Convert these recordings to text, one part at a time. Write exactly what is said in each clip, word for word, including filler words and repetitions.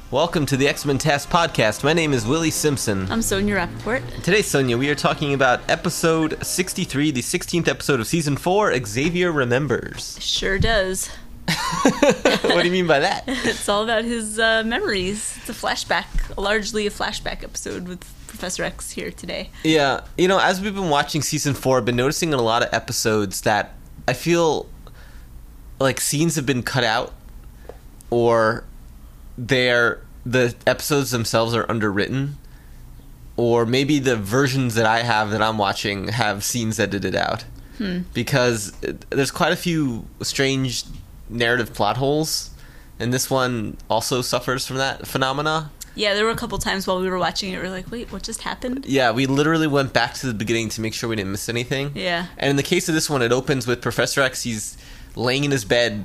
Welcome to the X-Men Task Podcast. My name is Willie Simpson. I'm Sonia Rappaport. Today, Sonia, we are talking about episode sixty-three, the sixteenth episode of season four, Xavier Remembers. Sure does. What do you mean by that? It's all about his uh, memories. It's a flashback, largely a flashback episode with Professor X here today. Yeah, you know, as we've been watching season four, I've been noticing in a lot of episodes that I feel like scenes have been cut out, or they're the episodes themselves are underwritten, or maybe the versions that I have that I'm watching have scenes edited out. Hmm. Because there's quite a few strange narrative plot holes, and this one also suffers from that phenomena. Yeah, there were a couple times while we were watching it, we were like, wait, what just happened? Yeah, we literally went back to the beginning to make sure we didn't miss anything. Yeah. And in the case of this one, it opens with Professor X. He's laying in his bed,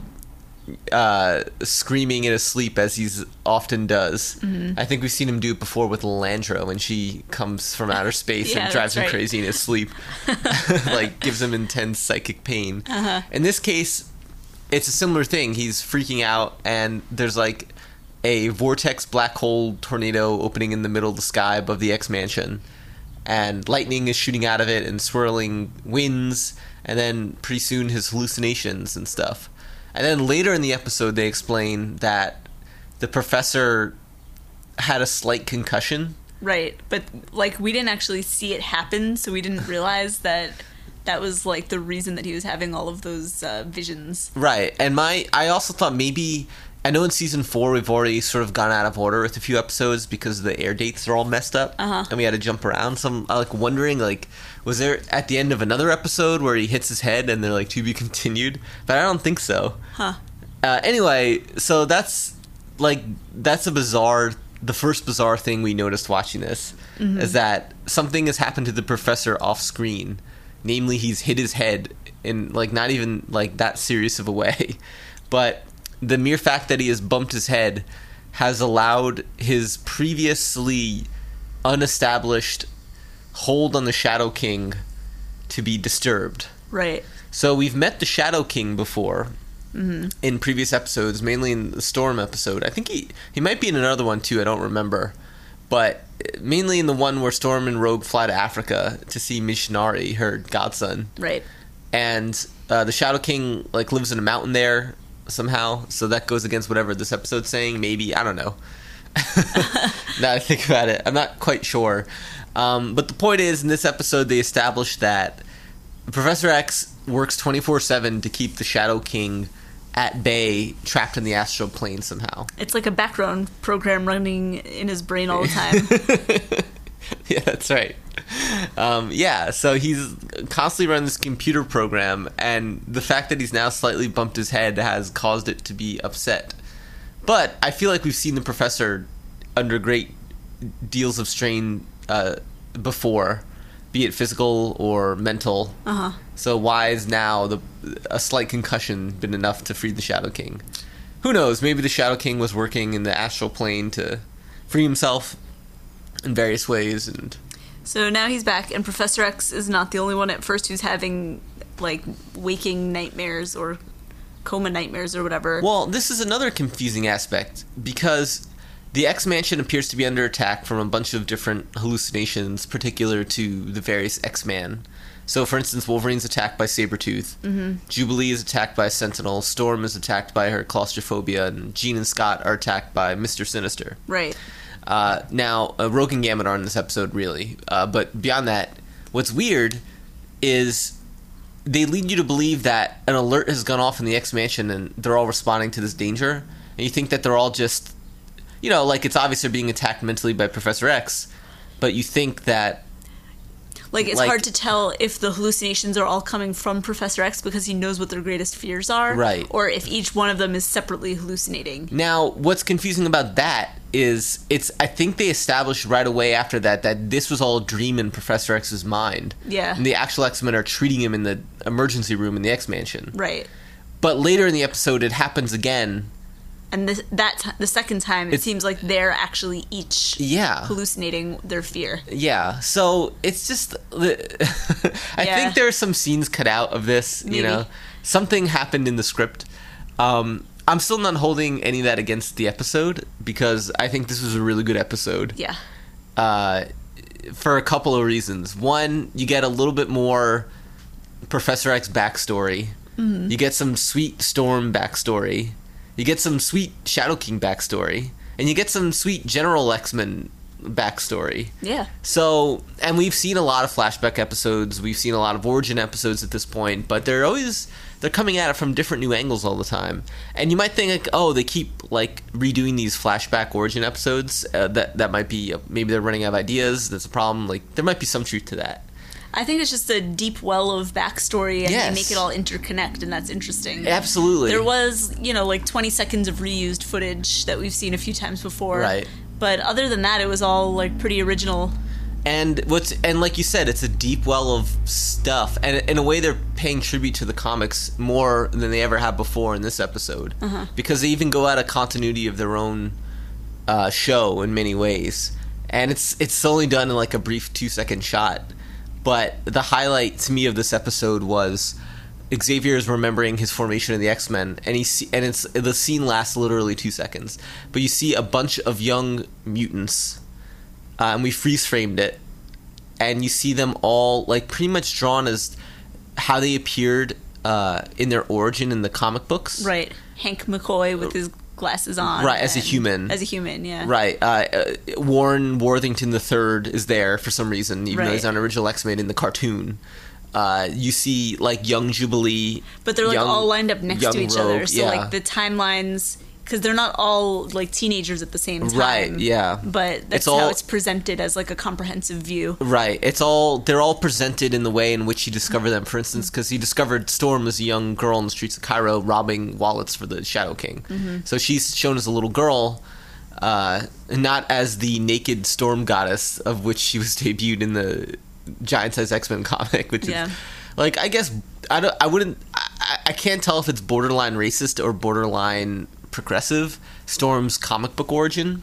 uh, screaming in his sleep, as he's often does. Mm-hmm. I think we've seen him do it before with Lilandra when she comes from outer space yeah, and drives him right. crazy in his sleep. Like, gives him intense psychic pain. Uh-huh. In this case, it's a similar thing. He's freaking out, and there's like a vortex black hole tornado opening in the middle of the sky above the X Mansion, and lightning is shooting out of it and swirling winds, and then pretty soon his hallucinations and stuff. And then later in the episode, they explain that the professor had a slight concussion. Right, but like we didn't actually see it happen, so we didn't realize that that was like the reason that he was having all of those uh, visions. Right, and my I also thought maybe, I know in season four we've already sort of gone out of order with a few episodes because the air dates are all messed up, uh-huh. and we had to jump around. So I'm like wondering, like, was there at the end of another episode where he hits his head and they're like, to be continued? But I don't think so. Huh. Uh, anyway, so that's like that's a bizarre. The first bizarre thing we noticed watching this mm-hmm. is that something has happened to the professor off screen. Namely, he's hit his head in, like, not even, like, that serious of a way. But the mere fact that he has bumped his head has allowed his previously unestablished hold on the Shadow King to be disturbed. Right. So we've met the Shadow King before mm-hmm. in previous episodes, mainly in the Storm episode. I think he, he might be in another one, too. I don't remember. But mainly in the one where Storm and Rogue fly to Africa to see Missionary, her godson. Right. And uh, the Shadow King like lives in a mountain there somehow, so that goes against whatever this episode's saying. Maybe, I don't know. Now I think about it, I'm not quite sure. Um, but the point is, in this episode, they established that Professor X works twenty-four seven to keep the Shadow King at bay, trapped in the astral plane somehow. It's like a background program running in his brain all the time. Yeah, that's right. Um, yeah, so he's constantly running this computer program, and the fact that he's now slightly bumped his head has caused it to be upset. But I feel like we've seen the professor under great deals of strain uh, before, be it physical or mental. Uh-huh. So why is now the a slight concussion been enough to free the Shadow King? Who knows? Maybe the Shadow King was working in the astral plane to free himself in various ways. And so now he's back, and Professor X is not the only one at first who's having, like, waking nightmares or coma nightmares or whatever. Well, this is another confusing aspect, because the X Mansion appears to be under attack from a bunch of different hallucinations particular to the various X-Man. So, for instance, Wolverine's attacked by Sabretooth, mm-hmm. Jubilee is attacked by Sentinel, Storm is attacked by her claustrophobia, and Jean and Scott are attacked by Mister Sinister. Right. Uh, now, uh, Rogue and Gambit are in this episode, really. Uh, but beyond that, what's weird is they lead you to believe that an alert has gone off in the X-Mansion and they're all responding to this danger. And you think that they're all just, you know, like, it's obvious they're being attacked mentally by Professor X, but you think that... Like, it's like, hard to tell if the hallucinations are all coming from Professor X because he knows what their greatest fears are. Right. Or if each one of them is separately hallucinating. Now, what's confusing about that is, it's, I think they established right away after that that this was all a dream in Professor X's mind. Yeah. And the actual X-Men are treating him in the emergency room in the X-Mansion. Right. But later in the episode, it happens again. And the, that t- the second time, it It's, seems like they're actually each yeah. hallucinating their fear. Yeah, so it's just... I yeah. think there are some scenes cut out of this, Maybe. you know. Something happened in the script. Um, I'm still not holding any of that against the episode because I think this was a really good episode. Yeah. Uh, for a couple of reasons. One, you get a little bit more Professor X backstory. Mm-hmm. You get some sweet Storm backstory. You get some sweet Shadow King backstory. And you get some sweet General X-Men backstory. Yeah. So, and we've seen a lot of flashback episodes. We've seen a lot of origin episodes at this point, but they're always... they're coming at it from different new angles all the time. And you might think, like, oh, they keep, like, redoing these flashback origin episodes. Uh, that that might be, uh, maybe they're running out of ideas. That's a problem. Like, there might be some truth to that. I think it's just a deep well of backstory, and yes. they make it all interconnect, and that's interesting. Absolutely. There was, you know, like twenty seconds of reused footage that we've seen a few times before. Right. But other than that, it was all, like, pretty original. And what's and like you said, it's a deep well of stuff, and in a way, they're paying tribute to the comics more than they ever have before in this episode, uh-huh. because they even go out of continuity of their own uh, show in many ways, and it's it's only done in like a brief two second shot. But the highlight to me of this episode was Xavier is remembering his formation of the X-Men, and he see, and it's the scene lasts literally two seconds, but you see a bunch of young mutants. Uh, and we freeze framed it, and you see them all like pretty much drawn as how they appeared uh, in their origin in the comic books. Right, Hank McCoy with his glasses on. Right, as a human. As a human, yeah. Right. Uh, uh, Warren Worthington the Third is there for some reason, even right. though he's on original X-Men in the cartoon. Uh, you see like young Jubilee, but they're like young, all lined up next to each Rogue, other, so yeah. like the timelines. Because they're not all, like, teenagers at the same time. Right, yeah. But that's it's all, how it's presented as, like, a comprehensive view. Right. It's all... they're all presented in the way in which he discovered them. For instance, because he discovered Storm as a young girl in the streets of Cairo robbing wallets for the Shadow King. Mm-hmm. So she's shown as a little girl, uh, not as the naked Storm goddess of which she was debuted in the giant-sized X-Men comic, which yeah. is... like, I guess... I, don't, I wouldn't... I, I can't tell if it's borderline racist or borderline... progressive, Storm's comic book origin.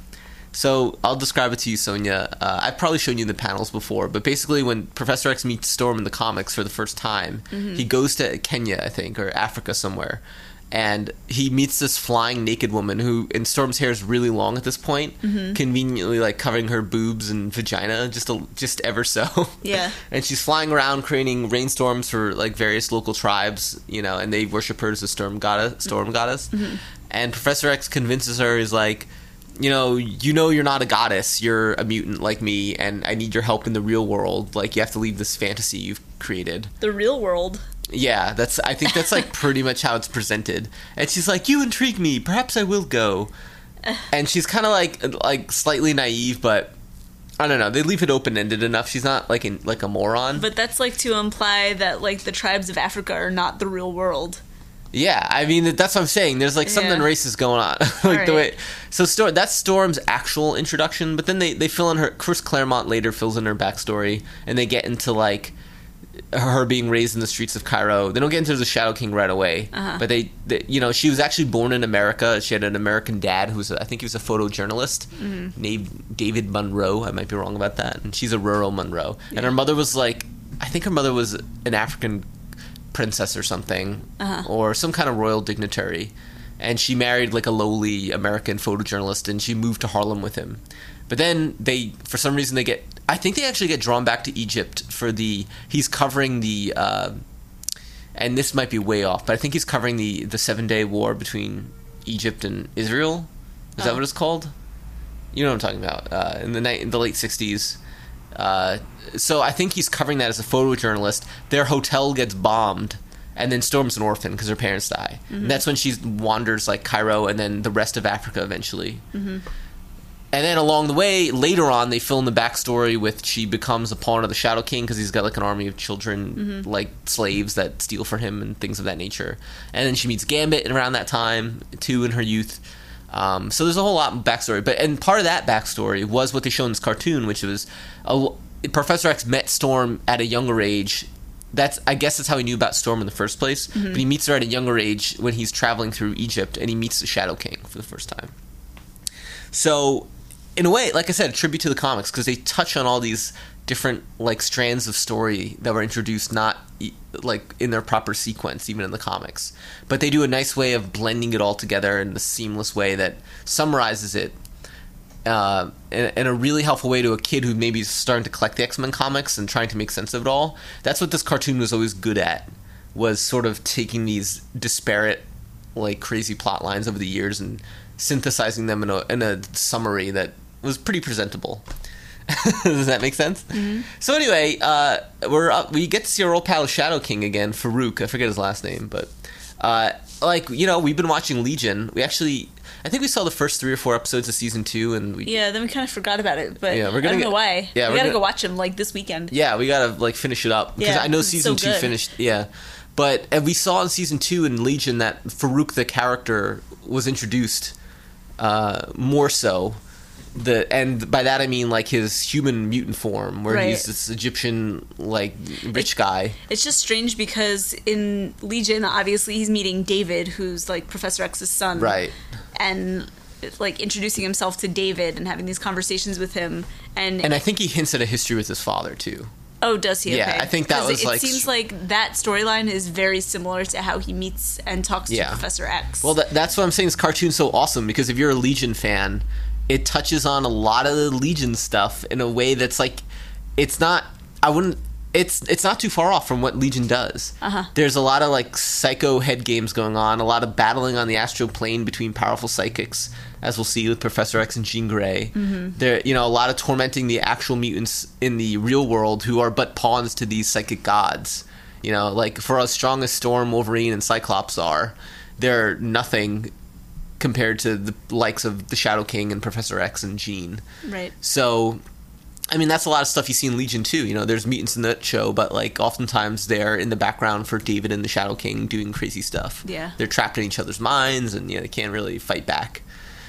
So I'll describe it to you, Sonia. Uh, I've probably shown you the panels before, but basically when Professor X meets Storm in the comics for the first time, mm-hmm. he goes to Kenya, I think, or Africa somewhere, and he meets this flying naked woman who, and Storm's hair is really long at this point, mm-hmm. conveniently like covering her boobs and vagina, just a, just ever so. Yeah. And she's flying around creating rainstorms for like various local tribes, you know, and they worship her as a storm goddess. Storm goddess. Mm-hmm. And Professor X convinces her, is like, you know, you know you're not a goddess, you're a mutant like me, and I need your help in the real world. Like, you have to leave this fantasy you've created. The real world. Yeah, that's. I think that's like pretty much how it's presented. And she's like, "You intrigue me. Perhaps I will go." And she's kind of like, like slightly naive, but I don't know. They leave it open ended enough. She's not like in, like a moron. But that's like to imply that like the tribes of Africa are not the real world. Yeah, I mean that's what I'm saying. There's like something yeah. racist going on, like right. the way. So Storm, that's Storm's actual introduction, but then they they fill in her. Chris Claremont later fills in her backstory, and they get into like. Her being raised in the streets of Cairo. They don't get into the Shadow King right away, uh-huh. but they, they, you know, she was actually born in America. She had an American dad who was, a, I think he was a photojournalist, mm-hmm. named David Monroe. I might be wrong about that. And she's a rural Monroe. Yeah. And her mother was like, I think her mother was an African princess or something, uh-huh. or some kind of royal dignitary. And she married like a lowly American photojournalist, and she moved to Harlem with him. But then they, for some reason, they get. I think they actually get drawn back to Egypt for the. He's covering the, uh, and this might be way off, but I think he's covering the the Seven Day War between Egypt and Israel. Is oh. that what it's called? You know what I'm talking about? Uh, in the night, in the late sixties. Uh, so I think he's covering that as a photojournalist. Their hotel gets bombed. And then Storm's an orphan because her parents die. Mm-hmm. And that's when she wanders like Cairo and then the rest of Africa eventually. Mm-hmm. And then along the way, later on, they fill in the backstory with she becomes a pawn of the Shadow King because he's got like an army of children, mm-hmm. like slaves that steal for him and things of that nature. And then she meets Gambit around that time, too, in her youth. Um, so there's a whole lot of backstory. But and part of that backstory was what they show in this cartoon, which was a, Professor X met Storm at a younger age. That's I guess that's how he knew about Storm in the first place. Mm-hmm. But he meets her at a younger age when he's traveling through Egypt, and he meets the Shadow King for the first time. So, in a way, like I said, a tribute to the comics because they touch on all these different like strands of story that were introduced not e- like in their proper sequence, even in the comics. But they do a nice way of blending it all together in the seamless way that summarizes it uh, in, in a really helpful way to a kid who maybe is starting to collect the X-Men comics and trying to make sense of it all. That's what this cartoon was always good at, was sort of taking these disparate, like, crazy plot lines over the years and synthesizing them in a, in a summary that was pretty presentable. Does that make sense? Mm-hmm. So anyway, uh, we're up, we get to see our old pal Shadow King again, Farouk. I forget his last name, but uh, like, you know, we've been watching Legion. We actually, I think we saw the first three or four episodes of season two, and we yeah, then we kind of forgot about it. But yeah, we're gonna I don't get, know why. Yeah, we we're gotta gonna, go watch them like this weekend. Yeah, we gotta like finish it up because yeah, I know season so two good. finished. Yeah, but and we saw in season two in Legion that Farouk the character was introduced uh, more so. The and by that I mean like his human mutant form, where right. he's this Egyptian like rich guy. It's just strange because in Legion, obviously he's meeting David, who's like Professor X's son, Right? And like introducing himself to David and having these conversations with him, and and I think he hints at a history with his father too. Oh, does he? Yeah, okay. I think that was it, like it seems like that storyline is very similar to how he meets and talks Yeah. to Professor X. Well, that, that's what I'm saying. This cartoon's so awesome because if you're a Legion fan, it touches on a lot of the Legion stuff in a way that's like, it's not. I wouldn't. It's it's not too far off from what Legion does. Uh-huh. There's a lot of like psycho head games going on, a lot of battling on the astral plane between powerful psychics, as we'll see with Professor X and Jean Grey. Mm-hmm. There, you know, a lot of tormenting the actual mutants in the real world who are but pawns to these psychic gods. You know, like for as strong as Storm, Wolverine, and Cyclops are, they're nothing compared to the likes of the Shadow King and Professor X and Jean. Right. So, I mean, that's a lot of stuff you see in Legion too. You know, there's mutants in that show, but like oftentimes they're in the background for David and the Shadow King doing crazy stuff. Yeah. They're trapped in each other's minds, and you know they can't really fight back.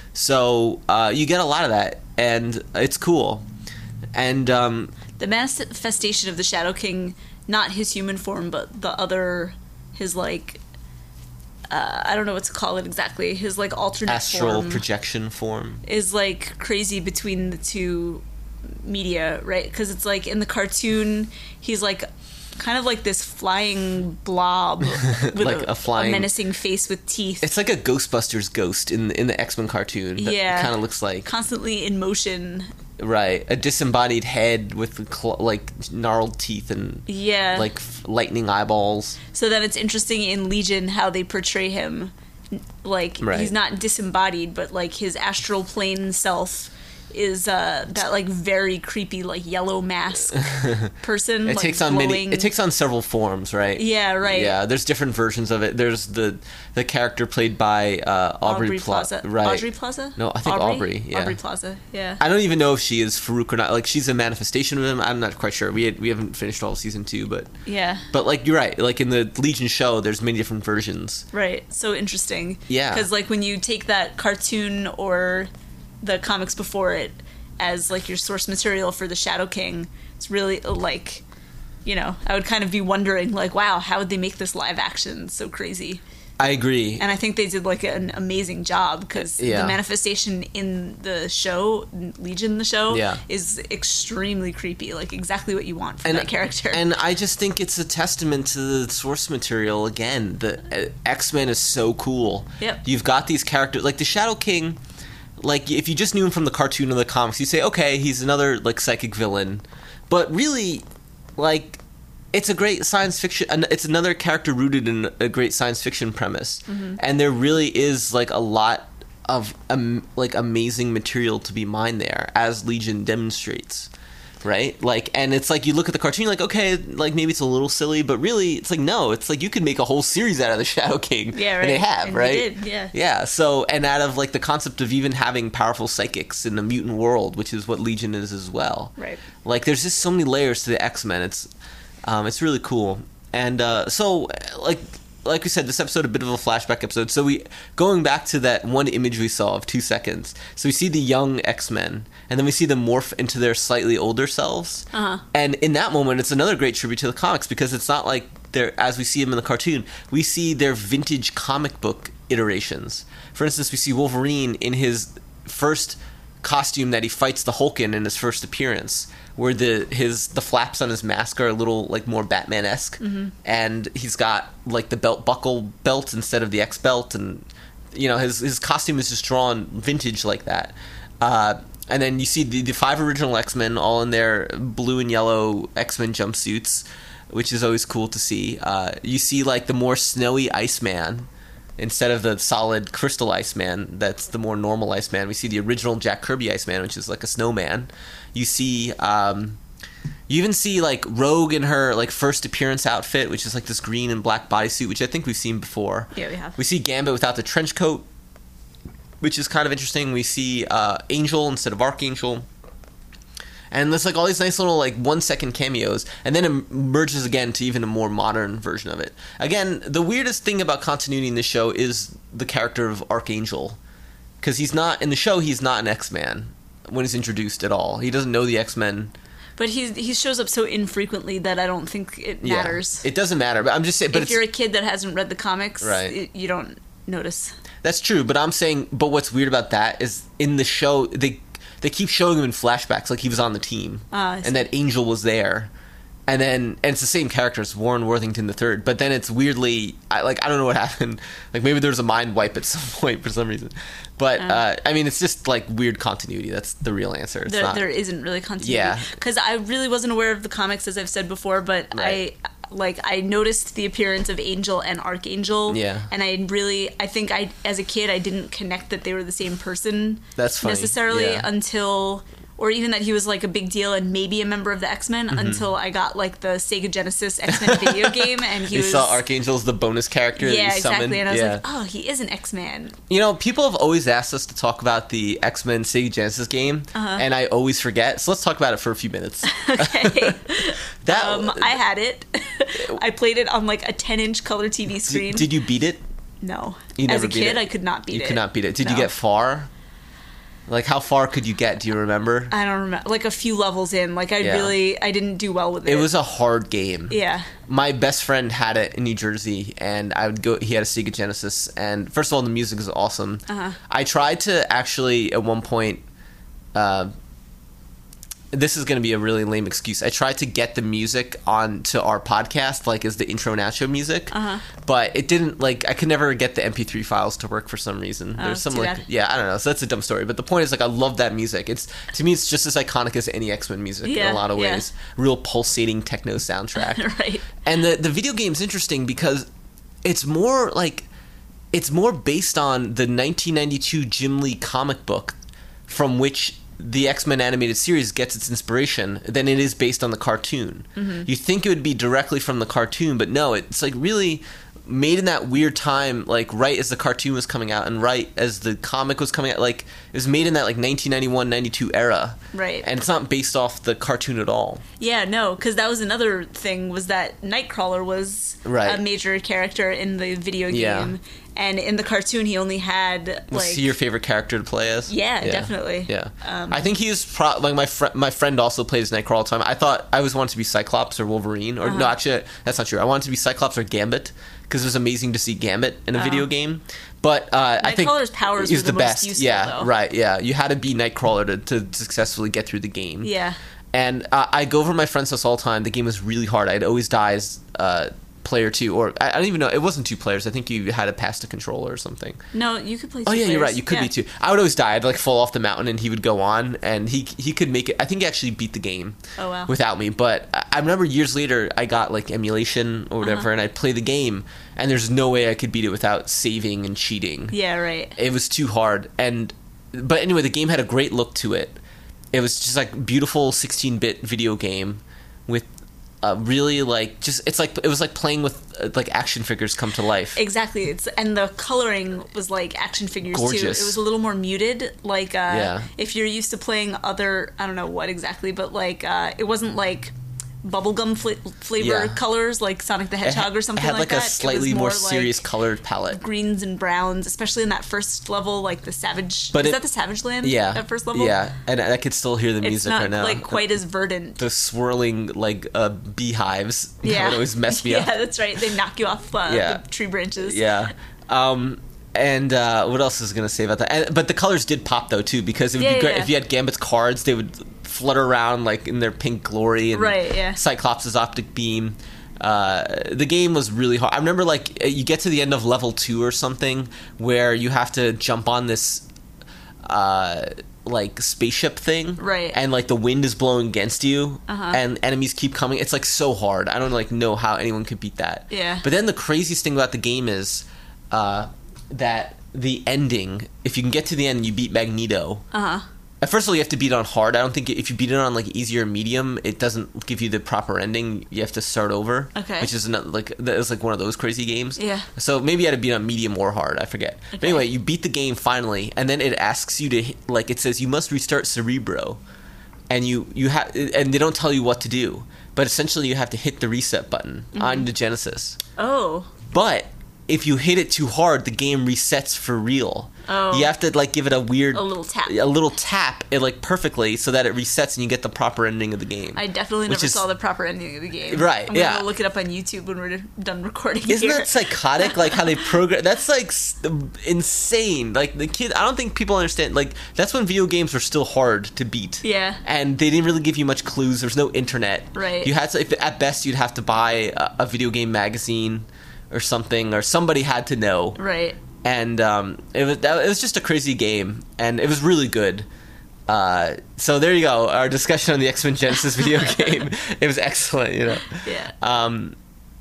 So uh, you get a lot of that, and it's cool. And um, the manifestation of the Shadow King, not his human form, but the other, his like. Uh, I don't know what to call it exactly. His like alternate astral form projection form is like crazy between the two media, right? Because it's like in the cartoon, he's like kind of like this flying blob with like a, a flying a menacing face with teeth. It's like a Ghostbusters ghost in in the X-Men cartoon. That yeah, kind of looks like constantly in motion. Right, a disembodied head with cl- like gnarled teeth and yeah, like f- lightning eyeballs. So then it's interesting in Legion how they portray him, like right. he's not disembodied, but like his astral plane self is uh, that like very creepy like yellow mask person. It like, takes on glowing. many. It takes on several forms, right? Yeah, right. Yeah, there's different versions of it. There's the the character played by uh, Aubrey, Aubrey Pla- Plaza. Right. Audrey Plaza? No, I think Aubrey? Aubrey. Yeah. Aubrey Plaza. Yeah. I don't even know if she is Farouk or not. Like she's a manifestation of him. I'm not quite sure. We had, we haven't finished all of season two, but yeah. But like you're right. Like in the Legion show, there's many different versions. Right. So interesting. Yeah. Because like when you take that cartoon or the comics before it as like your source material for the Shadow King, it's really like, you know, I would kind of be wondering like, wow, how would they make this live action so crazy? I agree. And I think they did like an amazing job because yeah. the manifestation in the show, Legion the show, yeah. is extremely creepy, like exactly what you want from and, that character. And I just think it's a testament to the source material again. The uh, X-Men is so cool. Yep. You've got these characters like the Shadow King. Like, if you just knew him from the cartoon or the comics, you say, okay, he's another, like, psychic villain. But really, like, it's a great science fiction... It's another character rooted in a great science fiction premise. Mm-hmm. And there really is, like, a lot of, um, like, amazing material to be mined there, as Legion demonstrates. Right? Like, and it's like, you look at the cartoon, you're like, okay, like, maybe it's a little silly, but really, it's like, no, it's like, you could make a whole series out of the Shadow King. Yeah, right. And they have, and right? They did, yeah. Yeah, so, and out of, like, the concept of even having powerful psychics in the mutant world, which is what Legion is as well. Right. Like, there's just so many layers to the X-Men. It's, um, it's really cool. And, uh, so, like... Like we said, this episode a bit of a flashback episode. So we going back to that one image we saw of two seconds. So we see the young X-Men, and then we see them morph into their slightly older selves. Uh-huh. And in that moment, it's another great tribute to the comics because it's not like they're as we see them in the cartoon. We see their vintage comic book iterations. For instance, we see Wolverine in his first costume that he fights the Hulk in in his first appearance, where the his the flaps on his mask are a little like more Batman-esque, mm-hmm. and he's got like the belt buckle belt instead of the X belt, and you know his his costume is just drawn vintage like that. Uh, and then you see the, the five original X-Men all in their blue and yellow X-Men jumpsuits, which is always cool to see. Uh, you see like the more snowy Iceman instead of the solid crystal Iceman. That's the more normal Iceman. We see the original Jack Kirby Iceman, which is like a snowman. You see, um, you even see like Rogue in her like first appearance outfit, which is like this green and black bodysuit, which I think we've seen before. Yeah, we have. We see Gambit without the trench coat, which is kind of interesting. We see uh, Angel instead of Archangel. And there's like all these nice little like one second cameos, and then it merges again to even a more modern version of it. Again, the weirdest thing about continuity in this show is the character of Archangel, because he's not in the show. He's not an X-Man when he's introduced at all. He doesn't know the X-Men. But he he shows up so infrequently that I don't think it matters. Yeah, it doesn't matter. But I'm just saying. But if it's, you're a kid that hasn't read the comics, right. it, you don't notice. That's true. But I'm saying. But what's weird about that is in the show they. They keep showing him in flashbacks like he was on the team, uh, and that Angel was there, and then and it's the same character, it's Warren Worthington the third. But then it's weirdly, I, like I don't know what happened. Like maybe there was a mind wipe at some point for some reason. But uh, uh, I mean, it's just like weird continuity. That's the real answer. It's there, not, there isn't really continuity. Yeah, because I really wasn't aware of the comics, as I've said before. But right. I. Like, I noticed the appearance of Angel and Archangel. Yeah. And I really, I think I, as a kid, I didn't connect that they were the same person. That's funny. Necessarily yeah. until, or even that he was, like, a big deal and maybe a member of the X-Men mm-hmm. until I got, like, the Sega Genesis X-Men video game. And he you was. saw Archangel as the bonus character Yeah, that you exactly. summoned. And I was yeah. like, oh, he is an X-Man. You know, people have always asked us to talk about the X-Men Sega Genesis game, uh-huh. and I always forget. So let's talk about it for a few minutes. Okay. that um, I had it. I played it on like a ten inch color T V screen. Did, did you beat it? No. You As never a beat kid, it? I could not beat you it. You could not beat it. Did no. you get far? Like, how far could you get? Do you remember? I don't remember. Like, a few levels in. Like, I yeah. really, I didn't do well with it. It was a hard game. Yeah. My best friend had it in New Jersey, and I would go. He had a Sega Genesis, and first of all, the music is awesome. Uh-huh. I tried to actually, at one point, uh, this is going to be a really lame excuse. I tried to get the music onto our podcast, like as the intro and outro music, uh-huh. but it didn't. Like, I could never get the M P three files to work for some reason. Oh, There's some too like, bad. yeah, I don't know. So that's a dumb story. But the point is, like, I love that music. It's to me, it's just as iconic as any X-Men music Yeah, in a lot of yeah. ways. Real pulsating techno soundtrack, Right. And the the video game's interesting because it's more like it's more based on the nineteen ninety-two Jim Lee comic book from which the X-Men animated series gets its inspiration than it is based on the cartoon. Mm-hmm. You think it would be directly from the cartoon, but no, it's like really made in that weird time, like right as the cartoon was coming out and right as the comic was coming out. Like, it was made in that like nineteen ninety-one ninety-two era. Right. And it's not based off the cartoon at all. Yeah, no, because that was another thing, was that Nightcrawler was Right. a major character in the video game. Yeah. And in the cartoon, he only had, like... Was he your favorite character to play as? Yeah, definitely. Yeah. Um, I think he was... Pro- like, my, fr- my friend also plays Nightcrawler all the time. I thought I always wanted to be Cyclops or Wolverine. Or Uh-huh. no, actually, that's not true. I wanted to be Cyclops or Gambit, because it was amazing to see Gambit in a Oh. video game. But uh, I think... Nightcrawler's powers he's were the, the most best. useful, yeah, though. right, yeah. You had to be Nightcrawler to, to successfully get through the game. Yeah. And uh, I go over to my friend's house all the time. The game was really hard. I'd always die as uh, player two, or I, I don't even know. It wasn't two players. I think you had to pass the controller or something. No, you could play two Oh yeah, players. you're right. You could yeah. be too. I would always die. I'd like fall off the mountain, and he would go on, and he he could make it. I think he actually beat the game. Oh, wow. Without me, but I, I remember years later, I got like emulation or whatever, Uh-huh. and I'd play the game, and there's no way I could beat it without saving and cheating. Yeah, right. It was too hard, and but anyway, the game had a great look to it. It was just like beautiful sixteen-bit video game with. Uh, really like just it's like it was like playing with uh, like action figures come to life. Exactly. It's and the coloring was like action figures Gorgeous. too. It was a little more muted. Like uh, Yeah. if you're used to playing other, I don't know what exactly, but like uh, it wasn't like bubblegum fl- flavor Yeah. colors like Sonic the It Hedgehog had, or something it had like, like that. a slightly it was more, more serious like colored palette. greens and browns, especially in that first level, like the Savage. But is it- that the Savage Land? Yeah, That first level. Yeah, and I could still hear the It's music not right now. like quite as verdant. the swirling like uh, beehives. That Yeah. would always mess me yeah, up. that's right. They knock you off uh, Yeah. the tree branches. Yeah. Um, And uh, what else is going to say about that? And, but the colors did pop though too, because it would Yeah, be great yeah. if you had Gambit's cards. They would flutter around like in their pink glory, and Right, yeah. Cyclops' optic beam. Uh, the game was really hard. I remember like you get to the end of level two or something where you have to jump on this uh, like spaceship thing, Right. And like the wind is blowing against you, Uh-huh. and enemies keep coming. It's like so hard. I don't like know how anyone could beat that. Yeah. But then the craziest thing about the game is uh, that the ending. If you can get to the end, you beat Magneto. Uh huh. At first of all, you have to beat it on hard. I don't think if you beat it on like easy or medium, it doesn't give you the proper ending. You have to start over. Okay. Which is not, like that is like one of those crazy games. Yeah. So maybe you had to beat on medium or hard. I forget. But Okay. anyway, you beat the game finally, and then it asks you to hit- like it says you must restart Cerebro, and you you have and they don't tell you what to do, but essentially you have to hit the reset button Mm-hmm. on the Genesis. Oh. But if you hit it too hard, the game resets for real. Oh. You have to like give it a weird A little tap. a little tap it like perfectly so that it resets and you get the proper ending of the game. I definitely Which never is- saw the proper ending of the game. Right, I'm yeah. gonna look it up on YouTube when we're done recording. Isn't here. that psychotic? Like how they program? That's like s- insane. Like the kid, I don't think people understand. Like that's when video games were still hard to beat. Yeah. And they didn't really give you much clues. There's no internet. Right. You had to, if, at best, you'd have to buy a, a video game magazine or something, or somebody had to know. Right. And um, it was that, it was just a crazy game, and it was really good. Uh, so there you go, our discussion on the X-Men Genesis video game. It was excellent, you know. Yeah. Um,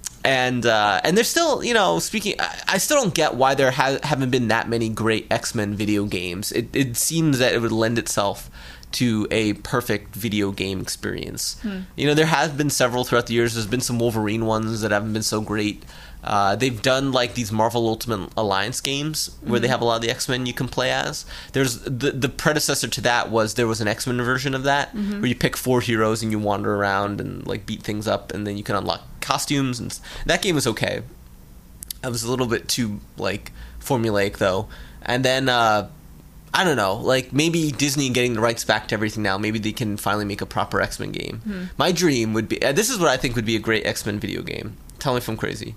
and uh, and there's still, you know, speaking, I, I still don't get why there ha- haven't been that many great X-Men video games. It it seems that it would lend itself to a perfect video game experience. Hmm. You know, there have been several throughout the years. There's been some Wolverine ones that haven't been so great. Uh, they've done like these Marvel Ultimate Alliance games where Mm-hmm. they have a lot of the X-Men you can play as. There's the the predecessor to that was there was an X-Men version of that Mm-hmm. where you pick four heroes and you wander around and like beat things up, and then you can unlock costumes, and s- that game was okay. It was a little bit too like formulaic though. And then uh, I don't know, like maybe Disney getting the rights back to everything now, maybe they can finally make a proper X-Men game. Hmm. My dream would be uh, this is what I think would be a great X-Men video game. Tell me if I'm crazy.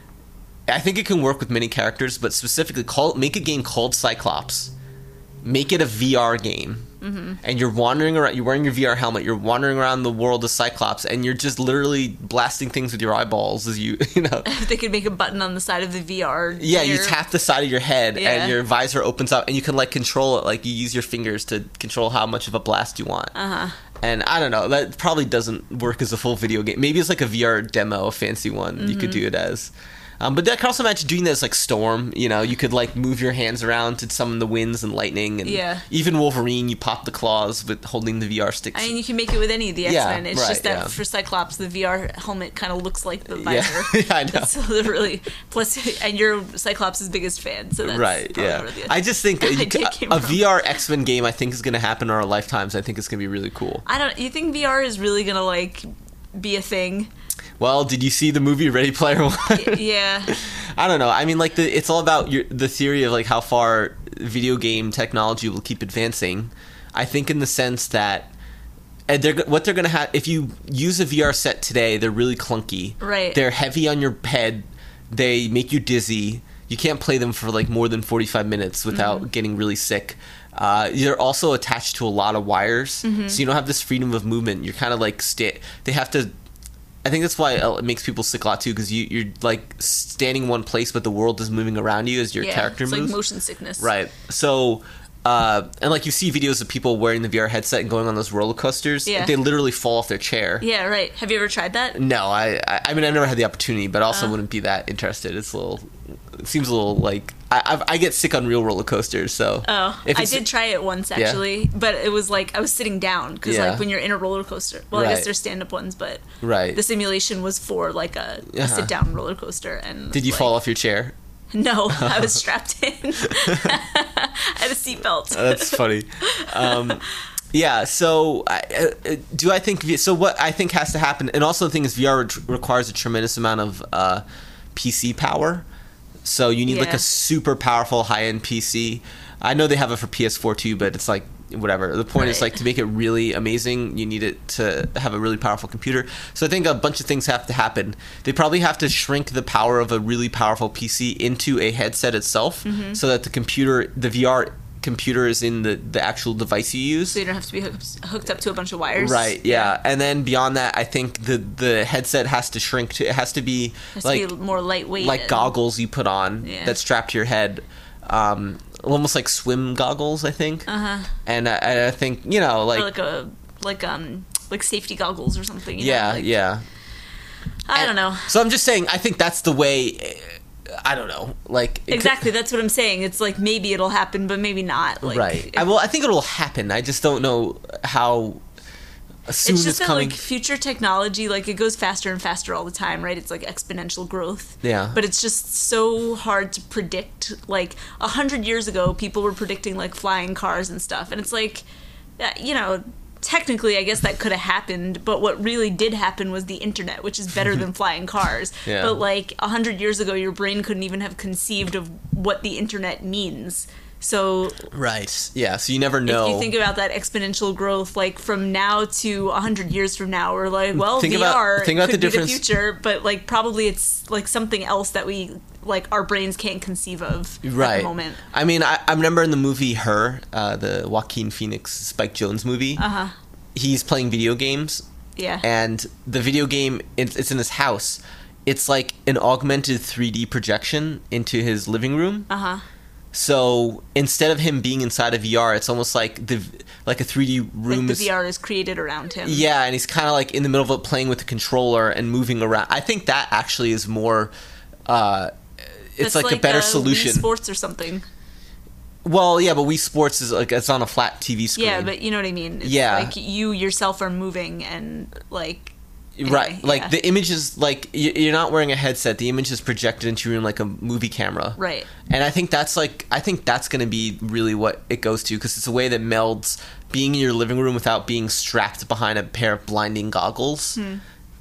I think it can work with many characters, but specifically call make a game called Cyclops. Make it a V R game. Mm-hmm. And you're wandering around, you're wearing your V R helmet, you're wandering around the world of Cyclops, and you're just literally blasting things with your eyeballs as you, you know. If they could make a button on the side of the V R. Yeah, you player. tap the side of your head, Yeah. and your visor opens up, and you can like control it, like you use your fingers to control how much of a blast you want. Uh huh. And I don't know, that probably doesn't work as a full video game. Maybe it's like a V R demo, a fancy one you could do it as. Um, but I can also imagine doing this like Storm. You know, you could like move your hands around to summon the winds and lightning, and Yeah. even Wolverine, you pop the claws with holding the V R sticks. I mean, you can make it with any of the Yeah, X-Men. It's right, just that yeah. for Cyclops, the V R helmet kind of looks like the Yeah. visor. Yeah, I know. So they're really plus, and you're Cyclops' biggest fan, so that's Right, probably yeah. where the I just think that you idea c- came a from. V R X-Men game I think is going to happen in our lifetimes. I think it's going to be really cool. I don't. You think V R is really gonna like be a thing? Well, did you see the movie Ready Player One? Yeah. I don't know. I mean, like the it's all about your, the theory of like how far video game technology will keep advancing. I think in the sense that and they're what they're gonna have if you use a V R set today, they're really clunky. Right. They're heavy on your head. They make you dizzy. You can't play them for like more than forty-five minutes without Mm-hmm. getting really sick. Uh, you're also attached to a lot of wires, Mm-hmm. so you don't have this freedom of movement. You're kind of like sta- they have to. I think that's why it makes people sick a lot too, because you, you're like standing in one place, but the world is moving around you as your yeah. character it's moves. like motion sickness. Right. So, uh, and like you see videos of people wearing the V R headset and going on those roller coasters. Yeah. They literally fall off their chair. Yeah. Right. Have you ever tried that? No, I, I, I mean, I've never had the opportunity, but I also Oh. wouldn't be that interested. It's a little, it seems a little like I, I've, I get sick on real roller coasters. So, Oh, if I it's- did try it once Yeah. actually, but it was like I was sitting down because Yeah. like when you're in a roller coaster. Well, I Right. guess there's stand-up ones, but Right. the simulation was for like a, a Uh-huh. sit-down roller coaster. And Did you like, fall off your chair? No, I was strapped in. I had a seatbelt. That's funny. Um, yeah. So, I, uh, do I think so? What I think has to happen, and also the thing is, V R re- requires a tremendous amount of uh, P C power. So you need like Yeah. a super powerful high end P C. I know they have it for P S four too, but it's like whatever. The point is Right. like to make it really amazing, you need it to have a really powerful computer. So I think a bunch of things have to happen. They probably have to shrink the power of a really powerful P C into a headset itself, Mm-hmm. so that the computer, the V R computer, is in the the actual device you use. So you don't have to be hooked, hooked up to a bunch of wires. Right, yeah. And then beyond that, I think the the headset has to shrink to, it has to be It has like to be more lightweight. like and- goggles you put on Yeah. that strap to your head, um, almost like swim goggles, I think. Uh-huh. And I, I think, you know, like, Or like a like um like safety goggles or something. You yeah, know? Like, yeah. I And- don't know. So I'm just saying, I think that's the way. eh, I don't know, like it could- Exactly, that's what I'm saying. It's like maybe it'll happen, but maybe not. Like, right. if- I, well, I think it'll happen. I just don't know how soon it's just it's that coming. like future technology, like it goes faster and faster all the time, right? It's like exponential growth. Yeah. But it's just so hard to predict. Like a hundred years ago, people were predicting like flying cars and stuff, and it's like, uh, you know, technically, I guess that could have happened. But what really did happen was the internet, which is better than flying cars. Yeah. But like a hundred years ago, your brain couldn't even have conceived of what the internet means. So Right. Yeah. So you never know. if you think about that exponential growth, like from now to a hundred years from now, we're like, well, Think V R about- think about could the be difference- the future, but like probably it's like something else that we like our brains can't conceive of right. at the moment. I mean, I, I remember in the movie Her, uh, the Joaquin Phoenix Spike Jones movie. Uh huh. He's playing video games, Yeah. and the video game it's, it's in his house. It's like an augmented three D projection into his living room. Uh huh. So instead of him being inside a V R, it's almost like the like a three D room Like the is V R is created around him. yeah, and he's kind of like in the middle of it playing with the controller and moving around. I think that actually is more. Uh, it's That's like, a better uh, solution. Wii Sports or something. Well, yeah, but Wii Sports is like it's on a flat T V screen. Yeah, but you know what I mean. It's Yeah. Like you yourself are moving and like. right, anyway, like yeah. the image is like y- you're not wearing a headset. The image is projected into your room like a movie camera. Right. And I think that's like I think that's going to be really what it goes to, because it's a way that melds being in your living room without being strapped behind a pair of blinding goggles Hmm.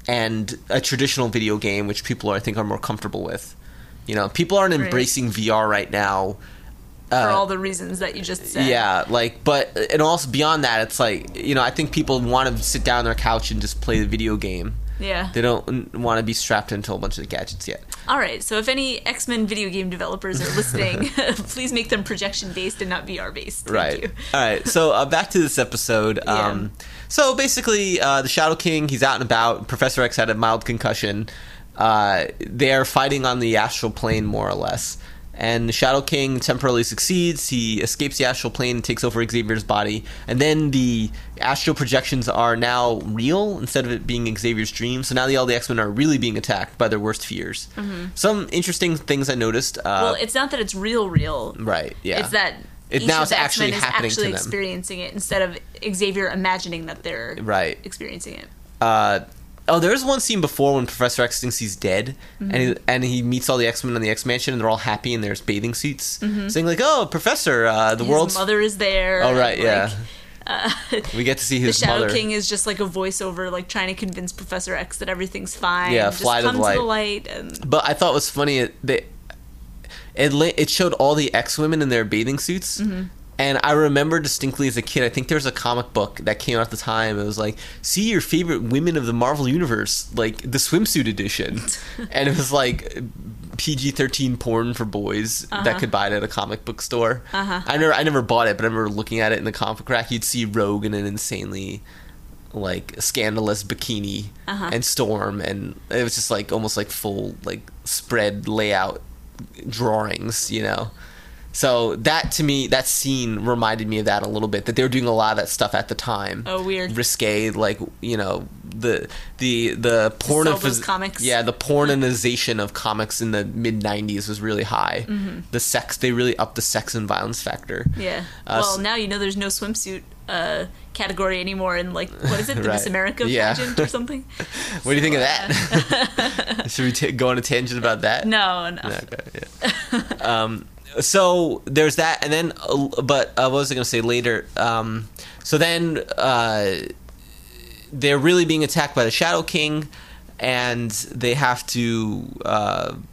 and a traditional video game, which people are, I think are more comfortable with. You know, people aren't Right. embracing V R right now. For Uh, all the reasons that you just said. yeah, like, but and also beyond that, it's like, you know, I think people want to sit down on their couch and just play the video game. Yeah. They don't want to be strapped into a bunch of gadgets yet. All right, so if any X-Men video game developers are listening, please make them projection-based and not V R-based. Thank Right. you. All right. So uh, back to this episode. Yeah. Um, so basically, uh, the Shadow King, he's out and about. Professor X had a mild concussion. Uh, they're fighting on the astral plane, more or less. And the Shadow King temporarily succeeds. He escapes the astral plane and takes over Xavier's body. And then the astral projections are now real instead of it being Xavier's dream. So now the, all the X-Men are really being attacked by their worst fears. Some interesting things I noticed. Uh, Well, it's not that it's real, real. right, yeah. It's that It- each now of it's the actually X-Men is happening to actually them. experiencing it instead of Xavier imagining that they're Right. experiencing it. Uh, oh, there's one scene before when Professor X thinks he's dead, and he, and he meets all the X Men on the X Mansion, and they're all happy in their bathing suits, saying like, "Oh, Professor, uh, the His world's mother is there. oh right, like, yeah." uh, We get to see the his Shadow mother. King is just like a voiceover, like trying to convince Professor X that everything's fine. Yeah, just fly to the come light. to the light. And But I thought it was funny it, they, it li- it showed all the X women in their bathing suits. And I remember distinctly as a kid, I think there was a comic book that came out at the time. It was like, see your favorite women of the Marvel Universe, like the swimsuit edition. And it was like P G thirteen porn for boys that could buy it at a comic book store. Uh-huh. I never I never bought it, but I remember looking at it in the comic rack. You'd see Rogue in an insanely like scandalous bikini Uh-huh. and Storm, and it was just like almost like full like spread layout drawings, you know. So that to me, that scene reminded me of that a little bit. That they were doing a lot of that stuff at the time. Oh, weird. Risque, like, you know, the the the porn sell those comics. Yeah, the pornization of comics in the mid nineties was really high. Mm-hmm. The sex, they really upped the sex and violence factor. yeah. Uh, well, s- now you know there's no swimsuit uh, category anymore in like what is it, the Right. Miss America Yeah. pageant or something? What do you think of that? Should we t- go on a tangent about that? No, no. Okay, yeah. um, so there's that, and then, uh, but uh, what was I going to say later? Um, so then uh, they're really being attacked by the Shadow King, and they have to uh,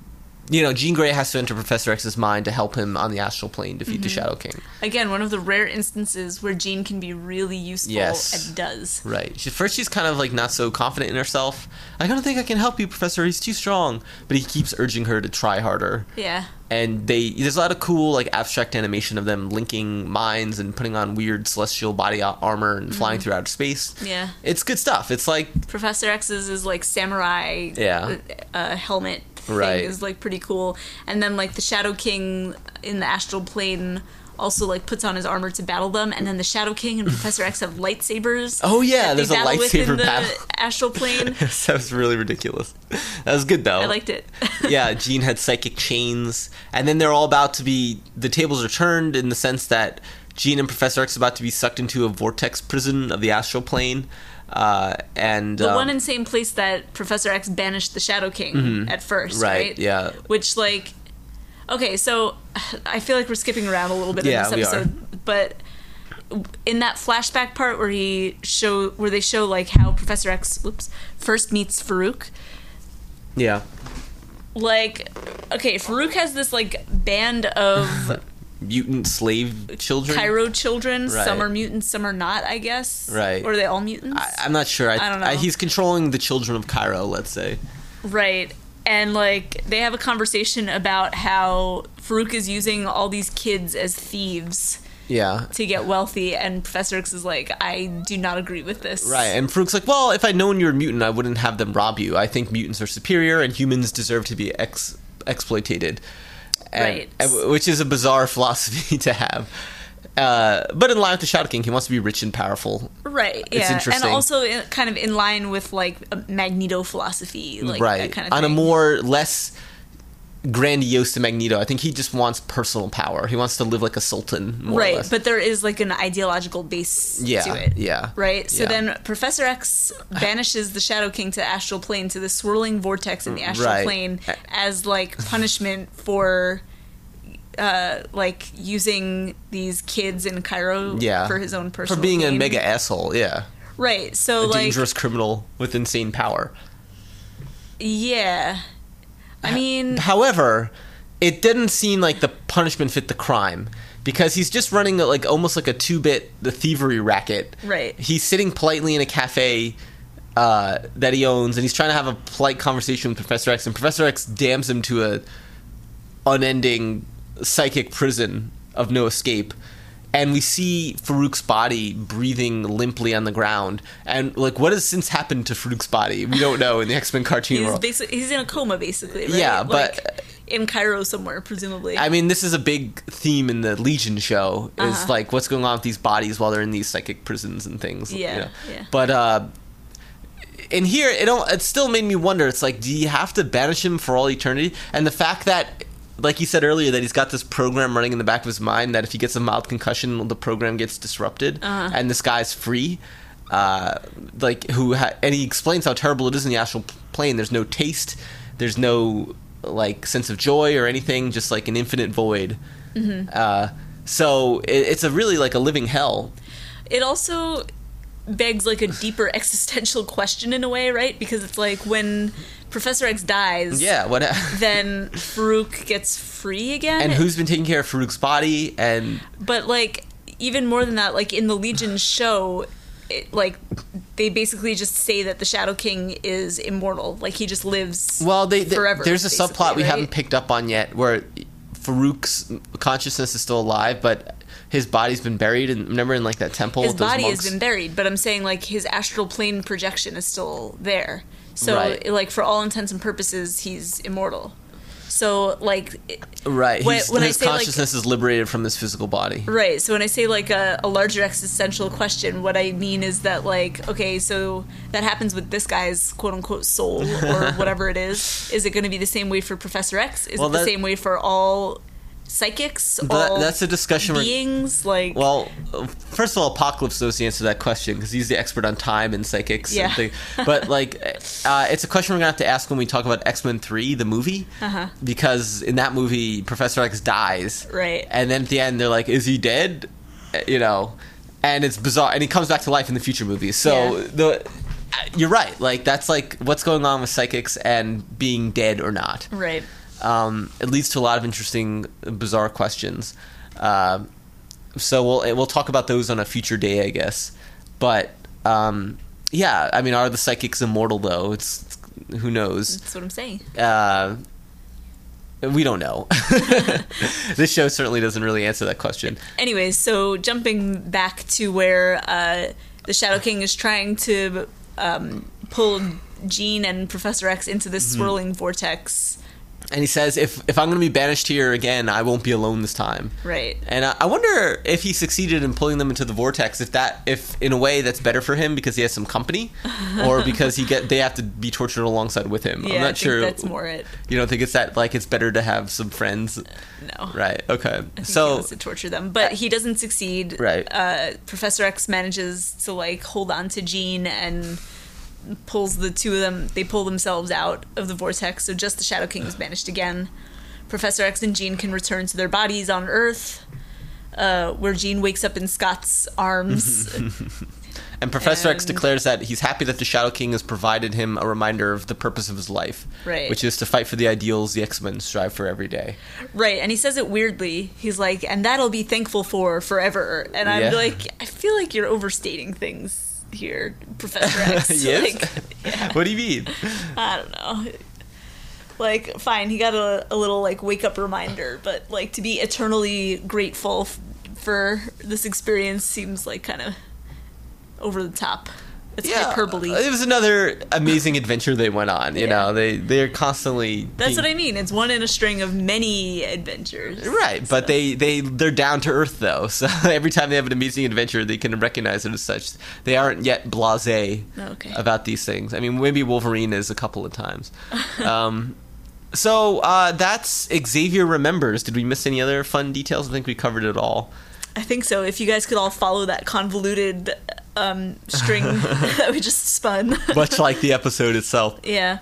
you know, Jean Grey has to enter Professor X's mind to help him on the astral plane defeat mm-hmm. the Shadow King. Again, one of the rare instances where Jean can be really useful yes. and does. Right. She, first she's kind of like not so confident in herself. I don't think I can help you, Professor. He's too strong. But he keeps urging her to try harder. Yeah. And they there's a lot of cool like abstract animation of them linking minds and putting on weird celestial body armor and mm-hmm. flying through outer space. Yeah. It's good stuff. It's like Professor X's is like samurai yeah. uh, helmet thing right. is like pretty cool. And then like the Shadow King in the astral plane also like puts on his armor to battle them, and then the Shadow King and Professor X have lightsabers. Oh yeah, there's a lightsaber the battle. Astral plane. That was really ridiculous. That was good though. I liked it. Yeah, Jean had psychic chains, and then they're all about to be. The tables are turned in the sense that Jean and Professor X are about to be sucked into a vortex prison of the astral plane. Uh, and the um, one insane place that Professor X banished the Shadow King mm-hmm. at first, right? right? Yeah. Which like. Okay, so I feel like we're skipping around a little bit yeah, in this episode, we are. But in that flashback part where he show where they show like how Professor X, oops, first meets Farouk. Yeah. Like, okay, Farouk has this like band of mutant slave children, Cairo children. Right. Some are mutants, some are not. I guess. Right. Or are they all mutants? I, I'm not sure. I, I don't know. I, he's controlling the children of Cairo. Let's say. Right. And, like, they have a conversation about how Farouk is using all these kids as thieves yeah. to get wealthy, and Professor X is like, I do not agree with this. Right, and Farouk's like, well, if I'd known you were a mutant, I wouldn't have them rob you. I think mutants are superior, and humans deserve to be ex- exploited. And, right. And, which is a bizarre philosophy to have. Uh, but in line with the Shadow King, he wants to be rich and powerful. Right, yeah. It's interesting. And also in, kind of in line with, like, a Magneto philosophy, like right. that kind of On thing. a more, less grandiose to Magneto. I think he just wants personal power. He wants to live like a sultan, more right, or less. But there is, like, an ideological base yeah, to it. Yeah, Right? So yeah. then Professor X banishes the Shadow King to the astral plane, to the swirling vortex in the astral right. plane, as, like, punishment for... Uh, like using these kids in Cairo yeah. for his own personal for being gain. a mega asshole, yeah, right. So a like dangerous criminal with insane power. Yeah, I mean, however, it didn't seem like the punishment fit the crime because he's just running like almost like a two-bit the thievery racket. Right. He's sitting politely in a cafe uh, that he owns, and he's trying to have a polite conversation with Professor X, and Professor X damns him to a unending psychic prison of no escape, and we see Farouk's body breathing limply on the ground, and like what has since happened to Farouk's body we don't know in the X-Men cartoon he's world. basically he's in a coma basically, right? Yeah, but like, in Cairo somewhere presumably. I mean, this is a big theme in the Legion show is uh-huh. like what's going on with these bodies while they're in these psychic prisons and things. Yeah, you know? yeah. But uh in here it don't it still made me wonder, it's like, do you have to banish him for all eternity? And the fact that, like you said earlier, that he's got this program running in the back of his mind that if he gets a mild concussion, the program gets disrupted, uh-huh. and this guy's free. Uh, like who, ha- and he explains how terrible it is in the astral plane. There's no taste, there's no like sense of joy or anything, just like an infinite void. Mm-hmm. Uh, so it, it's a really like a living hell. It also begs like a deeper existential question in a way, right? Because it's like when Professor X dies, Yeah, what? then Farouk gets free again. And who's been taking care of Farouk's body? And But like even more than that, like in the Legion show, it, like they basically just say that the Shadow King is immortal, like he just lives well, they, they forever. there's a basically, subplot we right? haven't picked up on yet where Farouk's consciousness is still alive, but his body's been buried. And remember in like that temple, His with those body monks? has been buried, but I'm saying like his astral plane projection is still there. So Right. like for all intents and purposes, he's immortal. So like Right, when- He's, when I his say, like- consciousness is liberated from his physical body. Right. So when I say like a, a larger existential question, what I mean is that like, okay, so that happens with this guy's quote unquote soul or whatever it is. Is it going to be the same way for Professor X? Is Well, it the that- same way for all psychics? But all that's a discussion we're- beings? Like, Well, first of all, Apocalypse knows the answer to that question because he's the expert on time and psychics. Yeah. And thing. But like, uh, it's a question we're gonna have to ask when we talk about X-Men three, the movie, Uh-huh. because in that movie, Professor X dies, Right. And then at the end, they're like, "Is he dead?" You know, and it's bizarre, and he comes back to life in the future movies. So Yeah. the. You're right. Like that's like what's going on with psychics and being dead or not. right. Um, it leads to a lot of interesting, bizarre questions. Uh, so we'll we'll talk about those on a future day, I guess. But um, yeah, I mean, are the psychics immortal though? It's, it's who knows. That's what I'm saying. Uh, we don't know. This show certainly doesn't really answer that question. Anyways, so jumping back to where uh, the Shadow King is trying to um, pull Jean and Professor X into this swirling mm-hmm. vortex. And he says, if if I'm going to be banished here again, I won't be alone this time. Right. And I, I wonder if he succeeded in pulling them into the vortex, if that, if in a way that's better for him because he has some company, or because he get they have to be tortured alongside with him. Yeah, I'm not I think sure. That's more it. You don't think it's that, like, it's better to have some friends? No. Right. Okay. I think so he wants to torture them, but he doesn't succeed. Right. Uh, Professor X manages to like hold on to Jean and pulls the two of them. They pull themselves out of the vortex. So just the Shadow King is banished again. Professor X and Jean can return to their bodies on Earth, uh, where Jean wakes up in Scott's arms. And Professor and, X declares that he's happy that the Shadow King has provided him a reminder of the purpose of his life, right. which is to fight for the ideals the X-Men strive for every day. Right, and he says it weirdly. He's like, and that'll be thankful for forever. And I'm yeah. like, I feel like you're overstating things here, Professor X. Yes? Like, yeah. What do you mean? I don't know. Like, fine, he got a, a little, like, wake-up reminder, but, like, to be eternally grateful f- for this experience seems, like, kind of over the top. It's yeah, hyperbole. It was another amazing adventure they went on, you yeah. know. They, they're constantly... That's being... what I mean. It's one in a string of many adventures. Right, so. but they, they, they're down to earth, though. So every time they have an amazing adventure, they can recognize it as such. They aren't yet blasé okay. about these things. I mean, maybe Wolverine is a couple of times. um... So, uh, that's Xavier Remembers. Did we miss any other fun details? I think we covered it all. I think so. If you guys could all follow that convoluted um, string that we just spun. Much like the episode itself. Yeah.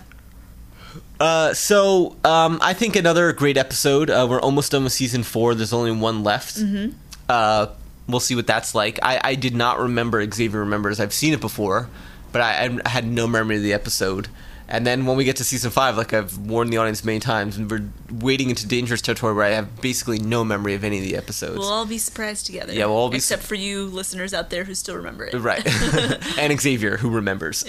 Uh, so, um, I think another great episode. Uh, we're almost done with season four. There's only one left. Mm-hmm. Uh, we'll see what that's like. I, I did not remember Xavier Remembers. I've seen it before, but I, I had no memory of the episode. And then when we get to season five, like I've warned the audience many times, and we're wading into dangerous territory where I have basically no memory of any of the episodes. We'll all be surprised together. Yeah, we'll all be except su- for you listeners out there who still remember it. Right. And Xavier, who remembers.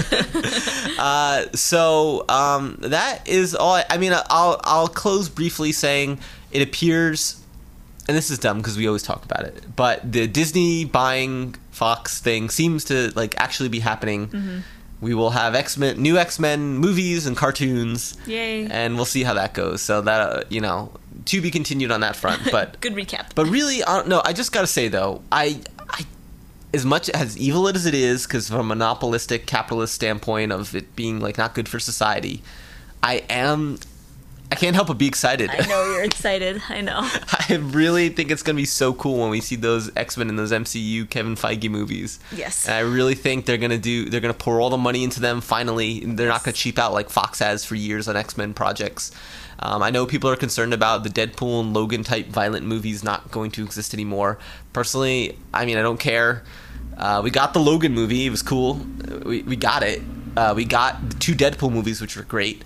Right. uh, so um, that is all. I, I mean, I'll I'll close briefly saying it appears, and this is dumb because we always talk about it, but the Disney buying Fox thing seems to like actually be happening. Mm-hmm. We will have X-Men, new X-Men movies and cartoons. Yay. And we'll see how that goes. So that, uh, you know, to be continued on that front. But good recap. But really, uh, no, I just got to say, though, I, I, as much as evil as it is, because from a monopolistic, capitalist standpoint of it being, like, not good for society, I am... I can't help but be excited. I know you're excited. I know. I really think it's going to be so cool when we see those X-Men and those M C U Kevin Feige movies. Yes. And I really think they're going to do they're going to pour all the money into them finally. They're not going to cheap out like Fox has for years on X-Men projects. Um, I know people are concerned about the Deadpool and Logan type violent movies not going to exist anymore. Personally, I mean, I don't care. Uh, we got the Logan movie. It was cool. We we got it. Uh, we got the two Deadpool movies, which were great.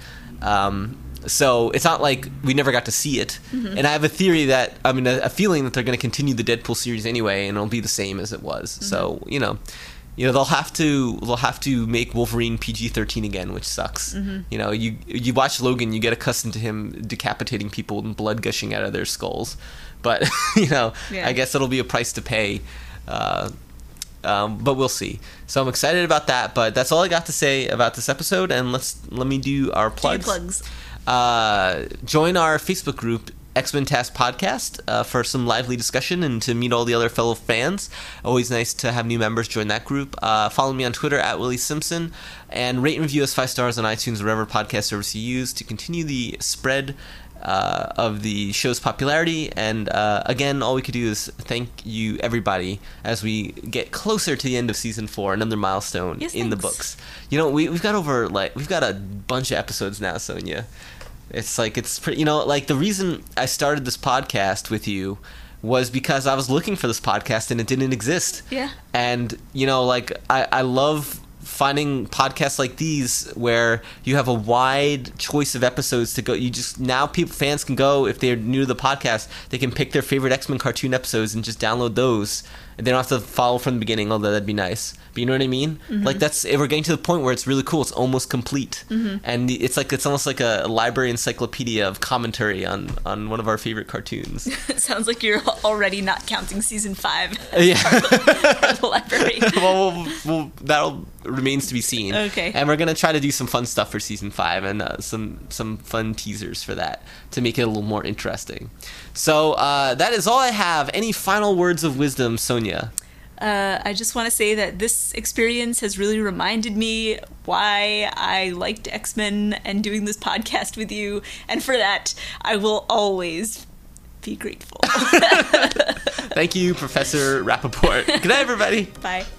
Um, So it's not like we never got to see it. Mm-hmm. And I have a theory that, I mean, a, a feeling that they're going to continue the Deadpool series anyway, and it'll be the same as it was. Mm-hmm. So, you know, you know, they'll have to they'll have to make Wolverine P G thirteen again, which sucks. Mm-hmm. You know, you you watch Logan, you get accustomed to him decapitating people and blood gushing out of their skulls. But, you know, yeah. I guess it'll be a price to pay. Uh, um, but we'll see. So I'm excited about that. But that's all I got to say about this episode. And let's let me do our plugs. Do plugs. Uh, join our Facebook group, X-Men Task Podcast, uh, for some lively discussion and to meet all the other fellow fans. Always nice to have new members join that group. Uh, follow me on Twitter at Willie Simpson, and rate and review us five stars on iTunes or whatever podcast service you use to continue the spread uh, of the show's popularity. And uh, again, all we could do is thank you, everybody, as we get closer to the end of season four, another milestone yes, in thanks. the books. You know, we, we've got over like we've got a bunch of episodes now, Sonia. It's like, it's pretty, you know, like the reason I started this podcast with you was because I was looking for this podcast and it didn't exist. Yeah. And, you know, like, I, I love finding podcasts like these where you have a wide choice of episodes to go. You just now people fans can go, if they're new to the podcast, they can pick their favorite X-Men cartoon episodes and just download those. And they don't have to follow from the beginning, although that'd be nice. But you know what I mean? Mm-hmm. Like that's we're getting to the point where it's really cool. It's almost complete, mm-hmm. and it's like it's almost like a library encyclopedia of commentary on, on one of our favorite cartoons. It sounds like you're already not counting season five. Yeah, part of the, part of the library. well, we'll, we'll, that'll remains to be seen. Okay, and we're gonna try to do some fun stuff for season five and uh, some some fun teasers for that to make it a little more interesting. So uh, that is all I have. Any final words of wisdom, Sonia? Uh, I just want to say that this experience has really reminded me why I liked X-Men and doing this podcast with you, and for that, I will always be grateful. Thank you, Professor Rappaport. Good night, everybody. Bye.